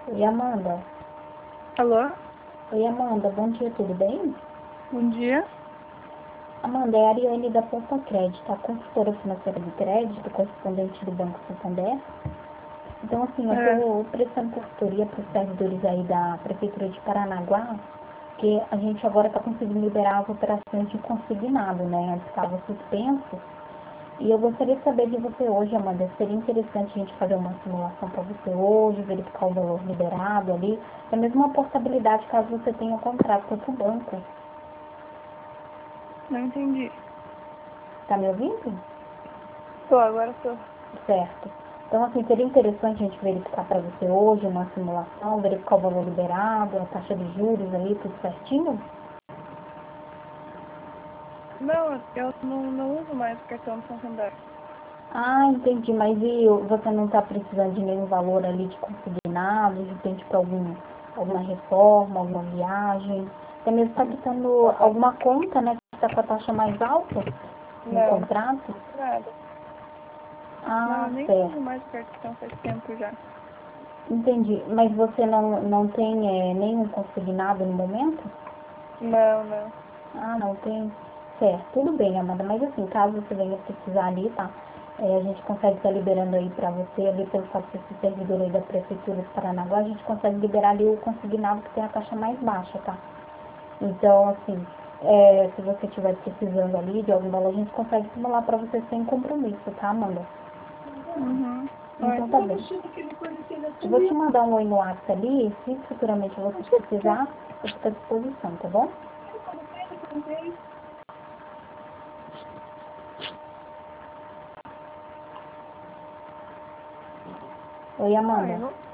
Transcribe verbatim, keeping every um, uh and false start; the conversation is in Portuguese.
Oi, Amanda. Alô? Oi, Amanda. Bom dia, tudo bem? Bom dia. Amanda, é a Ariane da Poupa Crédito, a consultora financeira de crédito, correspondente do Banco Santander. Então, assim, eu É, estou prestando consultoria para os servidores aí da Prefeitura de Paranaguá, porque a gente agora está conseguindo liberar as operações de consignado, né? Antes estava suspenso. E eu gostaria de saber de você hoje, Amanda, seria interessante a gente fazer uma simulação para você hoje, verificar o valor liberado ali, é mesmo uma portabilidade caso você tenha contrato com outro banco. não entendi. Tá me ouvindo? Tô, agora tô. Certo. Então, assim, seria interessante a gente verificar para você hoje uma simulação, verificar o valor liberado, a taxa de juros ali, tudo certinho? Não, eu não, não uso mais o cartão do Santander. Ah, entendi, mas e você não está precisando de nenhum valor ali de consignado, de repente para algum, alguma reforma, alguma viagem? Até mesmo está quitando alguma conta, né, que está com a taxa mais alta no Não, contrato? nada. Não, Ah, eu nem uso certo. mais o cartão faz tempo já. Entendi. Mas você não, não tem é, nenhum consignado no momento? Não, não. Ah, não tem. Certo, tudo bem, Amanda. Mas assim, caso você venha precisar ali, tá? É, a gente consegue estar liberando aí pra você, ali pelo fato de ser servidor aí da Prefeitura de Paranaguá, a gente consegue liberar ali o consignado que tem a taxa mais baixa, tá? Então, assim, é, se você estiver precisando ali de algum valor, a gente consegue simular pra você sem compromisso, tá, Amanda? Uhum. Oi. Então tá bem. Eu vou te mandar um oi no WhatsApp ali, se futuramente você precisar, eu fico à disposição, tá bom? Oi, Ah, eu Amanda. não